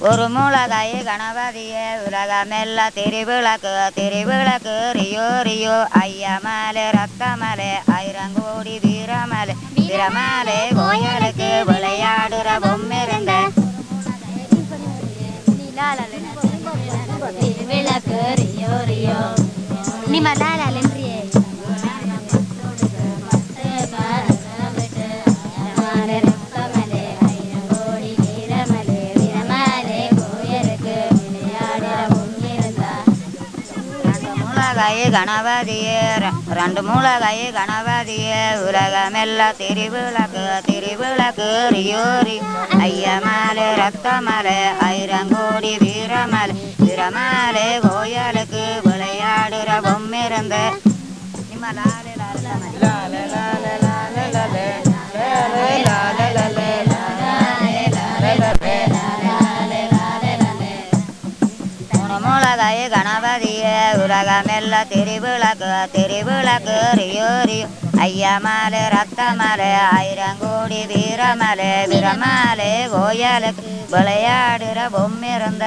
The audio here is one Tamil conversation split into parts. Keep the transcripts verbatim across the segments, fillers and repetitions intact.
ஒரு மூலகாய் கணபதியே உலகமெல்ல திருவிளக்கு திருவிளக்கு ரியோ ரியோ ஐயமலை ரத்தமலை ஐரங்கோடி வீரமலை வீரமலை கோயிலுக்கு விளையாடுற பொம்மிருந்த திருவிளக்கு ரியோ ரியோ நீ மலாலியே கணபதியே ரெண்டு மூலகாய் கணபதியே உலகமெல்ல திருவிளக்கு திருவிளக்கு ரியோரி ஐயமலை ரத்தமலை ஐரங்கோடி வீரமலை வீரமலை கோயிலுக்கு விளையாடுற பொம்மிருந்த மூலகாய் கணபதியே உலகமெல்ல திருவிளக்கு திருவிளக்கு ரியோ ரியோ ஐயமலை ரத்தமலை ஐரங்கோடி வீரமலை வீரமலை கோயிலுக்கு விளையாடுற பொம்மிருந்த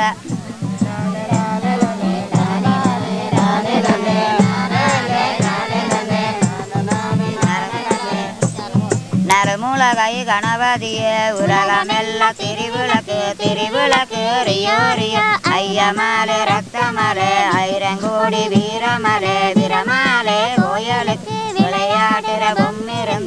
நறுமூலகாய் கணபதியே உலகமெல்ல திருவிளக்கு திருவிளக்கு ரியோ ரியோ ஐயமலை ரத்தமலை ஐரங்கோடி வீரமலை வீரமலை கோயிலுக்கு விளையாடுற பொம்மிருந்த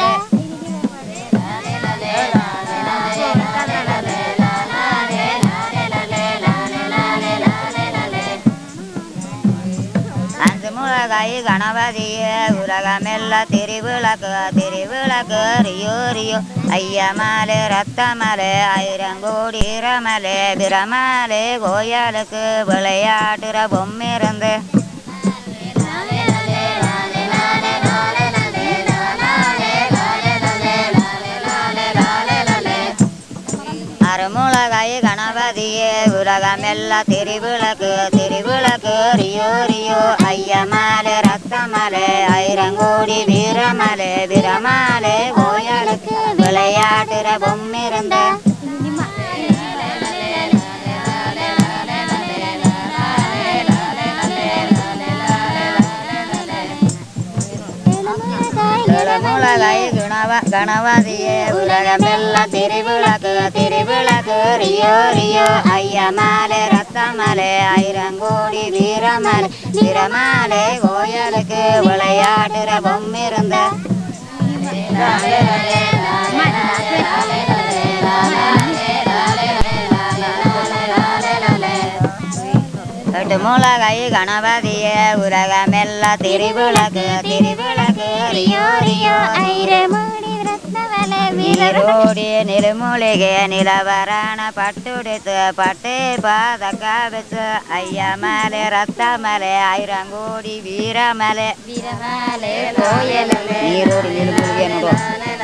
அஞ்சு மூலகாய் கணபதியே உலகமெல்ல திருவிளக்கு திருவிளக்கு ரியோ ரியோ ஐயமலை ரத்தமலை ஐரங்கோடி வீரமலை வீரமலை கோயிலுக்கு விளையாடுற பொம்மிருந்து அறுமூலகாய் கணபதியே உலகமெல்ல திருவிளக்கு திருவிளக்கு ரியோ ரியோ ஐயமலை ரத்தமலை ஐரங்கோடி வீரமலை வீரமலை கோயிலுக்கு விளையாடுற பொம்மிருந்த மூலகாய் குணவ கணபதியே உலகமெல்ல திருவிளக்கு திருவிளக்கு ரியோ ரியோ ஐயமலை ரத்தமலை ஐரங்கோடி வீரமலை வீரமலை கோயிலுக்கு விளையாடுற பொம்மிருந்த எட்டு மூலகாய் கணபதியே உலகமெல்ல திருவிளக்கு திருவிளக்கு ரியோ ரியோ நீரோடி நிலமூலிகை நிலவரான பட்டுடித்து பட்டு பாதக்க வச்சு ஐயமலை ரத்தமலை ஐரங்கோடி வீரமலை வீரமலை கோயில் நீரோடி நிலமூலிகை